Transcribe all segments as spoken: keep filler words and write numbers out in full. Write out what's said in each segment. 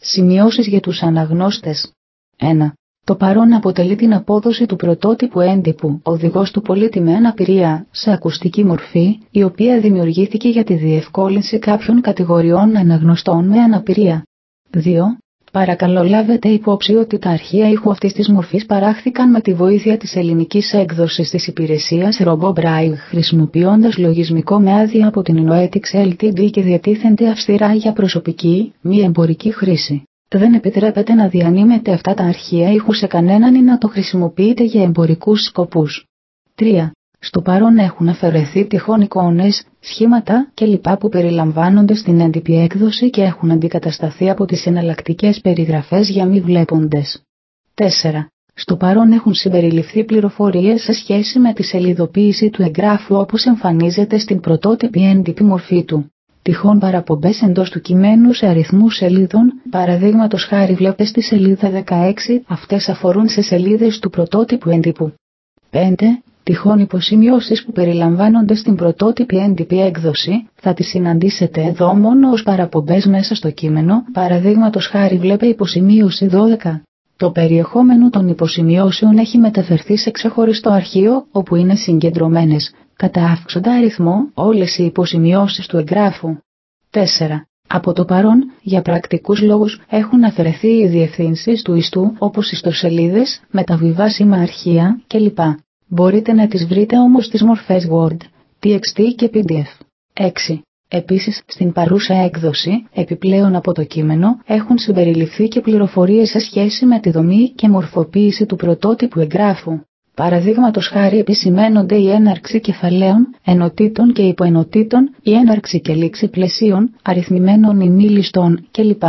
Σημειώσεις για τους αναγνώστες. ένα. Το παρόν αποτελεί την απόδοση του πρωτότυπου έντυπου «Οδηγός του πολίτη με αναπηρία» σε ακουστική μορφή, η οποία δημιουργήθηκε για τη διευκόλυνση κάποιων κατηγοριών αναγνωστών με αναπηρία. δύο. Παρακαλώ λάβετε υπόψη ότι τα αρχεία ήχου αυτής της μορφής παράχθηκαν με τη βοήθεια της ελληνικής έκδοσης της υπηρεσίας RoboBraille χρησιμοποιώντας λογισμικό με άδεια από την Noetix Ltd και διατίθενται αυστηρά για προσωπική, μη εμπορική χρήση. Δεν επιτρέπεται να διανύμετε αυτά τα αρχεία ήχου σε κανέναν ή να το χρησιμοποιείτε για εμπορικούς σκοπούς. τρία. Στο παρόν έχουν αφαιρεθεί τυχόν εικόνες, σχήματα κλπ. Που περιλαμβάνονται στην έντυπη έκδοση και έχουν αντικατασταθεί από τις εναλλακτικές περιγραφές για μη βλέποντες. τέσσερα. Στο παρόν έχουν συμπεριληφθεί πληροφορίες σε σχέση με τη σελιδοποίηση του εγγράφου όπως εμφανίζεται στην πρωτότυπη έντυπη μορφή του. Τυχόν παραπομπές εντός του κειμένου σε αριθμούς σελίδων, παραδείγματος χάρη βλέπετε στη σελίδα δεκαέξι, αυτές αφορούν σε σελίδες του πρωτότυπου έντυπου. πέντε. Τυχόν υποσημειώσεις που περιλαμβάνονται στην πρωτότυπη έντυπη έκδοση, θα τις συναντήσετε εδώ μόνο ως παραπομπές μέσα στο κείμενο, παραδείγματος χάρη βλέπε υποσημείωση δώδεκα. Το περιεχόμενο των υποσημειώσεων έχει μεταφερθεί σε ξεχωριστό αρχείο, όπου είναι συγκεντρωμένες, κατά αύξοντα αριθμό, όλες οι υποσημειώσεις του εγγράφου. τέσσερα. Από το παρόν, για πρακτικούς λόγους, έχουν αφαιρεθεί οι διευθύνσεις του ιστού, όπως ιστοσελίδες, μεταβιβάσιμα αρχεία κλπ. Μπορείτε να τις βρείτε όμως στις μορφές Word, τι εξ τι και πι ντι εφ. έξι. Επίσης, στην παρούσα έκδοση, επιπλέον από το κείμενο, έχουν συμπεριληφθεί και πληροφορίες σε σχέση με τη δομή και μορφοποίηση του πρωτότυπου εγγράφου. Παραδείγματος χάρη επισημαίνονται η έναρξη κεφαλαίων, ενωτήτων και υποενωτήτων, η έναρξη και λήξη πλαισίων, αριθμημένων ημίλιστων κλπ.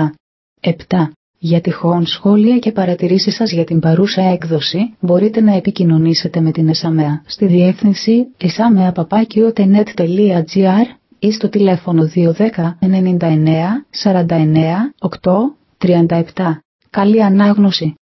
επτά. Για τυχόν σχόλια και παρατηρήσεις σας για την παρούσα έκδοση, μπορείτε να επικοινωνήσετε με την ΕΣΑΜΕΑ στη διεύθυνση εsamea παπάκιο τελεία net τελεία gr ή στο τηλέφωνο δύο ένα μηδέν εννιά εννιά σαράντα εννιά οκτώ τριάντα επτά. Καλή ανάγνωση!